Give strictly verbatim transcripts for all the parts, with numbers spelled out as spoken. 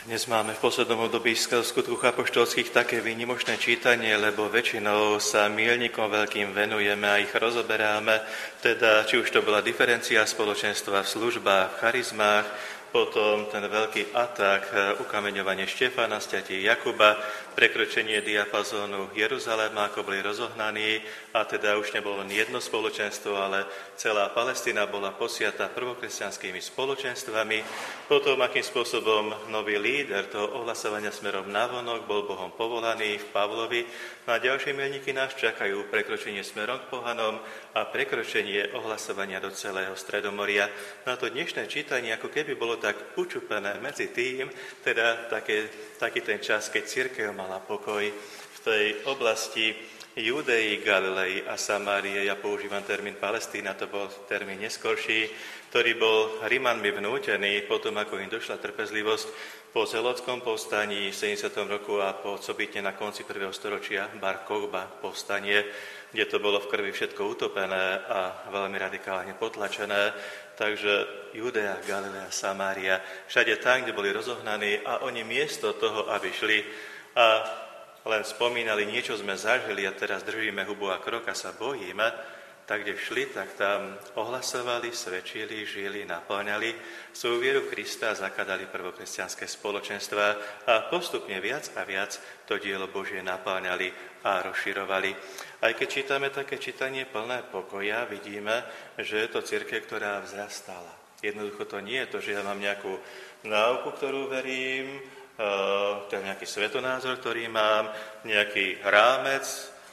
Dnes máme v poslednom období z Skutkoch apoštolských také výnimočné čítanie, lebo väčšinou sa míľnikom veľkým venujeme a ich rozoberáme, teda či už to bola diferencia spoločenstva v službách, v charizmách, potom ten veľký atak, ukameňovanie Štefana, sťatie Jakuba, prekročenie diapazónu Jeruzaléma, ako boli rozohnaní, a teda už nebolo len jedno spoločenstvo, ale celá Palestína bola posiatá prvokresťanskými spoločenstvami. Potom, akým spôsobom nový líder toho ohlasovania smerom navonok bol Bohom povolaný v Pavlovi. No a ďalšie milníky nás čakajú: prekročenie smerom k pohanom a prekročenie ohlasovania do celého Stredomoria. Na to dnešné čítanie ako keby bolo tak učupené medzi tým, teda také, taký ten čas, keď cirkev mala pokoj v tej oblasti Judei, Galilei a Samárie. Ja používam termín Palestína, to bol termín neskorší, ktorý bol Rimanmi vnútený potom, ako im došla trpezlivosť po zelotskom povstaní v sedemdesiatom roku a po sobitne na konci prvého storočia Bar Kochba povstanie, kde to bolo v krvi všetko utopené a veľmi radikálne potlačené. Takže Judea, Galilea, Samária, všade tam, kde boli rozohnaní, a oni miesto toho, aby šli a len spomínali, niečo sme zažili a teraz držíme hubu a krok a sa bojíme, tak kde šli, tak tam ohlasovali, svedčili, žili, naplňali svoju vieru Krista a zakladali prvokresťanské spoločenstva a postupne viac a viac to dielo Božie naplňali a rozširovali. Aj keď čítame také čítanie plné pokoja, vidíme, že je to cirkev, ktorá vzrastala. Jednoducho to nie je to, že ja mám nejakú náuku, ktorú verím, to je nejaký svetonázor, ktorý mám, nejaký rámec,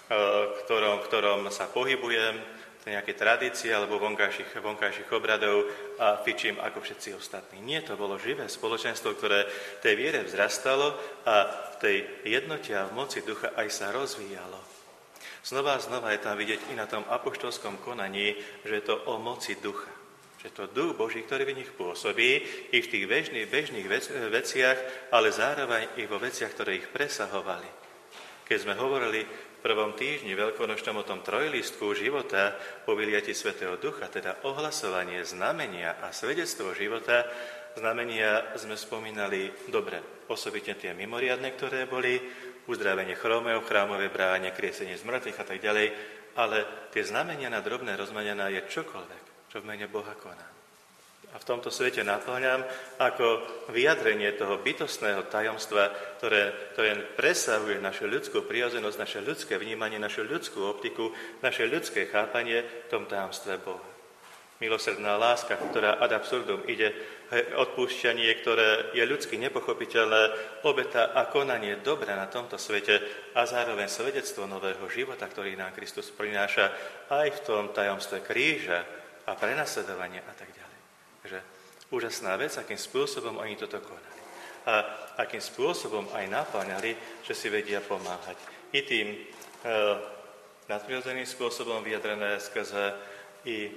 v ktorom, v ktorom sa pohybujem, to je nejaké tradície alebo vonkajších, vonkajších obradov a fičím ako všetci ostatní. Nie, to bolo živé spoločenstvo, ktoré v tej viere vzrastalo a v tej jednote a v moci ducha aj sa rozvíjalo. Znova a znova je tam vidieť i na tom apoštolskom konaní, že je to o moci ducha. Že to duch Boží, ktorý v nich pôsobí, i v tých bežných, bežných vec, veciach, ale zároveň i vo veciach, ktoré ich presahovali. Keď sme hovorili v prvom týždni veľkonočnom o tom trojlistku života po vyliati Svätého Ducha, teda ohlasovanie znamenia a svedectvo života, znamenia sme spomínali dobre, osobitne tie mimoriadne, ktoré boli, uzdravenie chromého, chrámové bráne, kriesenie z mŕtvych a tak ďalej, ale tie znamenia na drobné rozmenená je čokoľvek, čo v mene Boha koná. A v tomto svete naplňam ako vyjadrenie toho bytostného tajomstva, ktoré, ktoré presahuje našu ľudskú prirodzenosť, naše ľudské vnímanie, našu ľudskú optiku, naše ľudské chápanie v tom tajomstve Boha. Milosrdná láska, ktorá ad absurdum ide, odpúšťanie, ktoré je ľudsky nepochopiteľné, obeta a konanie dobra na tomto svete a zároveň svedectvo nového života, ktorý nám Kristus prináša aj v tom tajomstve kríža a prenasledovanie a tak ďalej. Takže úžasná vec, akým spôsobom oni toto konali. A akým spôsobom aj naplňali, že si vedia pomáhať. I tým e, nadprirodzeným spôsobom vyjadrené skrze i e,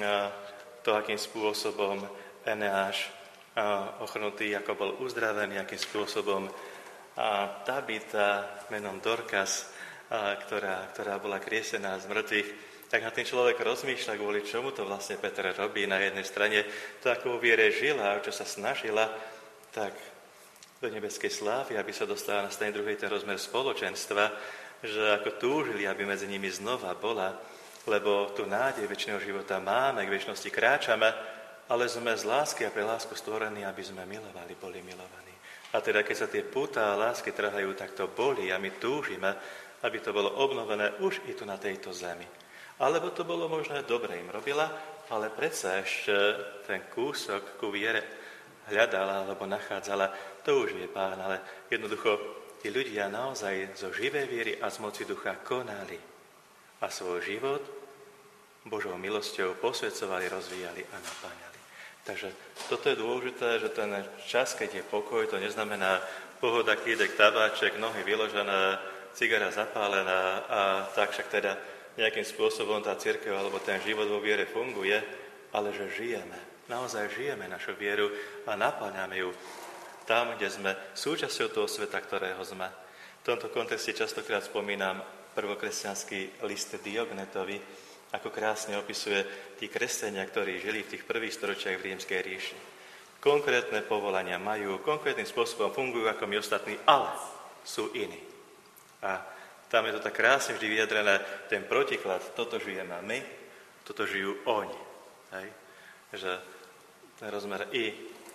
to, akým spôsobom Eneáš e, ochrnutý, ako bol uzdravený, akým spôsobom a Tabita menom Dorkas, a, ktorá, ktorá bola kriesená z mŕtvych, tak na tým človek rozmýšľa, kvôli čomu to vlastne Peter robí. Na jednej strane to, ako vo viere žila, čo sa snažila, tak do nebeskej slávy, aby sa dostala na strane druhej ten rozmer spoločenstva, že ako túžili, aby medzi nimi znova bola, lebo tu nádej večného života máme, k večnosti kráčame, ale sme z lásky a pre lásku stvorení, aby sme milovali, boli milovaní. A teda, keď sa tie pútá lásky trhajú, tak to bolí a my túžime, aby to bolo obnovené už i tu na tejto zemi. Alebo to bolo možné, dobre im robila, ale predsa ešte ten kúsok ku viere hľadala alebo nachádzala, to už je Pán, ale jednoducho tí ľudia naozaj zo živej viery a z moci ducha konali a svoj život Božou milosťou posvedcovali, rozvíjali a napáňali. Takže toto je dôležité, že ten čas, keď je pokoj, to neznamená pohoda, klídek, tabáček, nohy vyložené, cigara zapálená a tak však teda nejakým spôsobom tá cirkev alebo ten život vo viere funguje, ale že žijeme. Naozaj žijeme našu vieru a napáňame ju tam, kde sme súčasťou toho sveta, ktorého sme. V tomto kontexte častokrát spomínam prvokresťanský list Diognetovi, ako krásne opisuje tí kresťania, ktorí žili v tých prvých storočiach v rímskej ríši. V konkrétne povolania majú, konkrétnym spôsobom fungujú ako my ostatní, ale sú iní. A tam je to tak krásne vždy vyjadrené, ten protiklad, toto žijeme my, toto žijú oni. Hej? Že ten rozmer i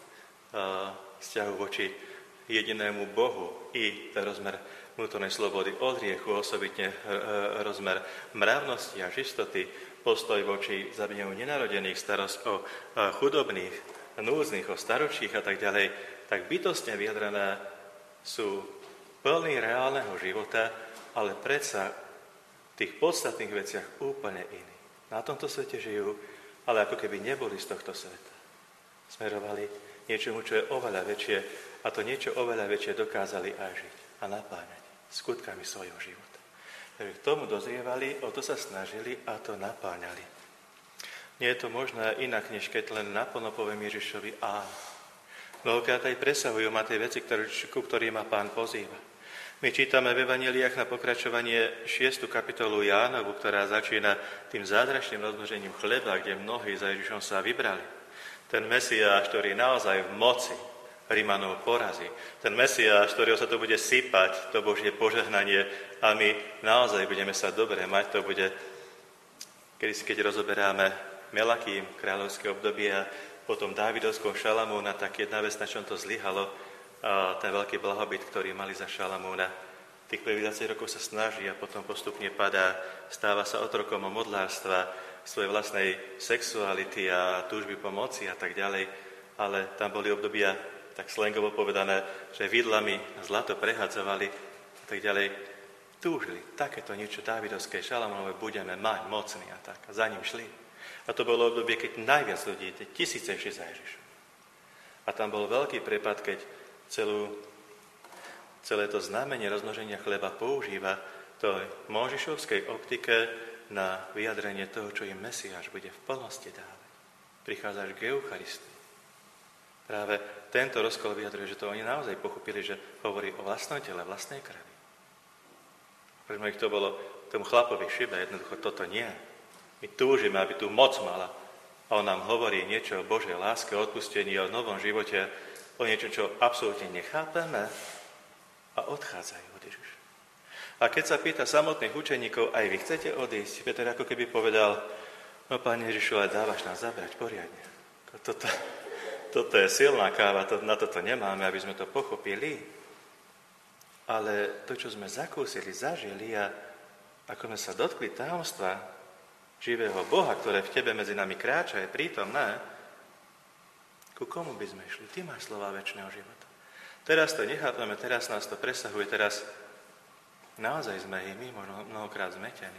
uh, vzťahu voči jedinému Bohu, i ten rozmer vnútornej slobody od hriechu, osobitne uh, rozmer mravnosti a čistoty, postoj voči zabíjaniu nenarodených, starosť o uh, chudobných, núdznych, o staročích a tak ďalej, tak bytostne vyjadrené sú plný reálneho života, ale predsa v tých podstatných veciach úplne iní. Na tomto svete žijú, ale ako keby neboli z tohto sveta. Smerovali niečomu, čo je oveľa väčšie, a to niečo oveľa väčšie dokázali aj žiť a napáňať skutkami svojho života. Takže k tomu dozrievali, o to sa snažili a to napáňali. Nie je to možné inak, než keď len naplno poviem Ježišovi áno. Mnohokrát aj presahujú ma tie veci, ktoré, ku ktorým ma Pán pozýva. My čítame v Evanjeliách na pokračovanie šiestu kapitolu Jánovu, ktorá začína tým zázračným rozmnožením chleba, kde mnohí za Ježišom sa vybrali. Ten Mesiáš, ktorý naozaj v moci Rimanov porazí. Ten Mesiáš, ktorého sa to bude sypať, to Božie požehnanie, a my naozaj budeme sa dobre mať. To bude, kedysi, keď rozoberáme Melakým, kráľovské obdobie, a potom Dávidovskom Šalamúna, tak jedna vec, na čom to zlyhalo, a ten veľký blahobyt, ktorý mali za Šalamúna. Tých prvých dvadsať rokov sa snaží a potom postupne padá, stáva sa otrokom modlárstva, svojej vlastnej sexuality a túžby po moci a tak ďalej. Ale tam boli obdobia, tak slangovo povedané, že vidlami zlato prehadzovali a tak ďalej. Túžili takéto niečo Dávidovské, Šalamúnové, budeme mať mocný a tak. A za ním šli. A to bolo obdobie, keď najviac ľudí, tisíce šli za Ježišom. A tam bol veľký prepad, keď Celú, celé to znamenie rozmnoženia chleba používa to Mojžišovskej optike na vyjadrenie toho, čo im Mesiáš bude v plnosti dávať. Prichádzaš k Eucharistii. Práve tento rozkol vyjadruje, že to oni naozaj pochopili, že hovorí o vlastnom tele, vlastnej krvi. Pretože ich to bolo tomu chlapovi šibe, jednoducho toto nie. My túžime, aby tú moc mala. A on nám hovorí niečo o Božej láske, o odpustení, o novom živote, o niečo, čo absolútne nechápeme, a odchádzajú od Ježiša. A keď sa pýta samotných učeníkov, aj vy chcete odísť? Peter ako keby povedal, no Pane Ježišu, ale dávaš nám zabrať poriadne. Toto, toto je silná káva, to, na toto nemáme, aby sme to pochopili. Ale to, čo sme zakúsili, zažili a ako sme sa dotkli tajomstva živého Boha, ktoré v tebe medzi nami kráča, je prítomné, ku komu by sme išli? Ty máš slova večného života. Teraz to nechápame, teraz nás to presahuje, teraz naozaj sme i my možno mnohokrát zmetení,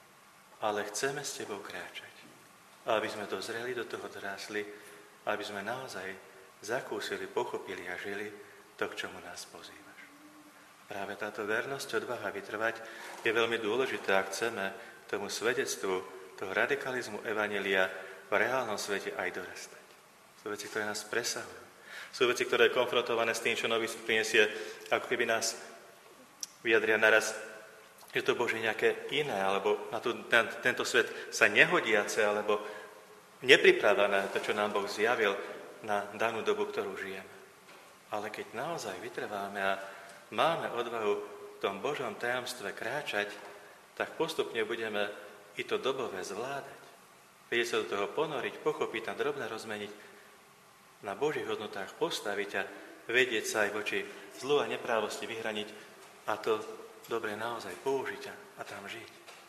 ale chceme s tebou kráčať. Aby sme dozreli, do toho dorásli, aby sme naozaj zakúsili, pochopili a žili to, k čomu nás pozývaš. Práve táto vernosť, odvaha vytrvať je veľmi dôležitá, ak chceme tomu svedectvu, toho radikalizmu evanjelia v reálnom svete aj dorastať. Sú veci, ktoré nás presahujú. Sú veci, ktoré je konfrontované s tým, čo nový svet prinesie, ako keby nás vyjadria naraz, že to Bože nejaké iné, alebo na, tu, na tento svet sa nehodiace, alebo nepripravené, to, čo nám Boh zjavil na danú dobu, ktorú žijeme. Ale keď naozaj vytrváme a máme odvahu v tom Božom tajomstve kráčať, tak postupne budeme i to dobové zvládať. Vedieť sa do toho ponoriť, pochopiť a drobne rozmeniť, na Božích hodnotách postaviť a vedieť sa aj voči zlu a neprávosti vyhraniť a to dobre naozaj použiť a tam žiť.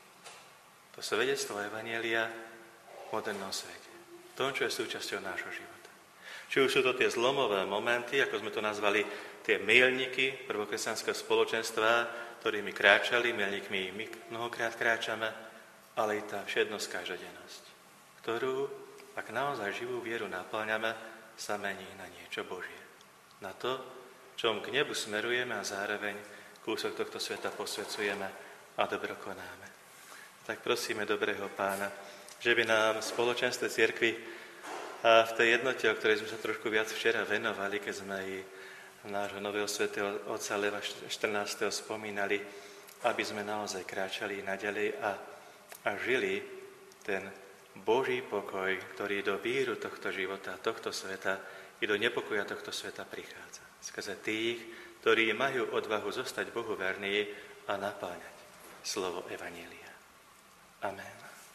To svedectvo evanjelia v modernom svete. To, čo je súčasťou nášho života. Či už sú to tie zlomové momenty, ako sme to nazvali, tie milníky prvokresťanského spoločenstva, ktorými kráčali, milníkmi my mnohokrát kráčame, ale i tá všednosť, každodennosť, ktorú, ak naozaj živú vieru naplňame, sa mení na niečo Božie. Na to, čom k nebu smerujeme a zároveň kúsok tohto sveta posvedzujeme a dobro konáme. Tak prosíme dobrého Pána, že by nám v spoločenstve cirkvi a v tej jednote, o ktorej sme sa trošku viac včera venovali, keď sme i nášho nového svätého otca Leva štrnásteho spomínali, aby sme naozaj kráčali naďalej a, a žili ten Boží pokoj, ktorý do víru tohto života, tohto sveta i do nepokoja tohto sveta prichádza. Skrze tých, ktorí majú odvahu zostať Bohu verní a napáňať slovo Evanjelia. Amen.